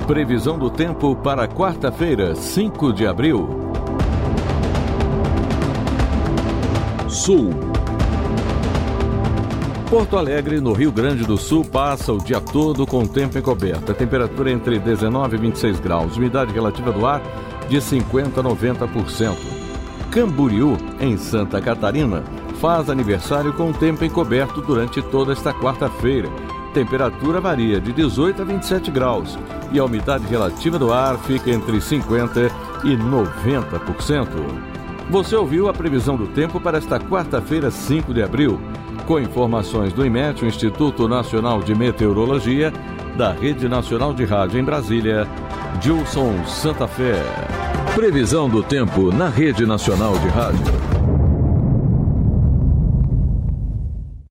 Previsão do tempo para quarta-feira, 5 de abril. Sul. Porto Alegre, no Rio Grande do Sul, passa o dia todo com tempo encoberto. A temperatura entre 19 e 26 graus. Umidade relativa do ar de 50% a 90%. Camboriú, em Santa Catarina, faz aniversário com tempo encoberto durante toda esta quarta-feira. Temperatura varia de 18 a 27 graus e a umidade relativa do ar fica entre 50% e 90%. Você ouviu a previsão do tempo para esta quarta-feira, 5 de abril, com informações do IMET, o Instituto Nacional de Meteorologia, da Rede Nacional de Rádio em Brasília, Gilson Santa Fé. Previsão do tempo na Rede Nacional de Rádio.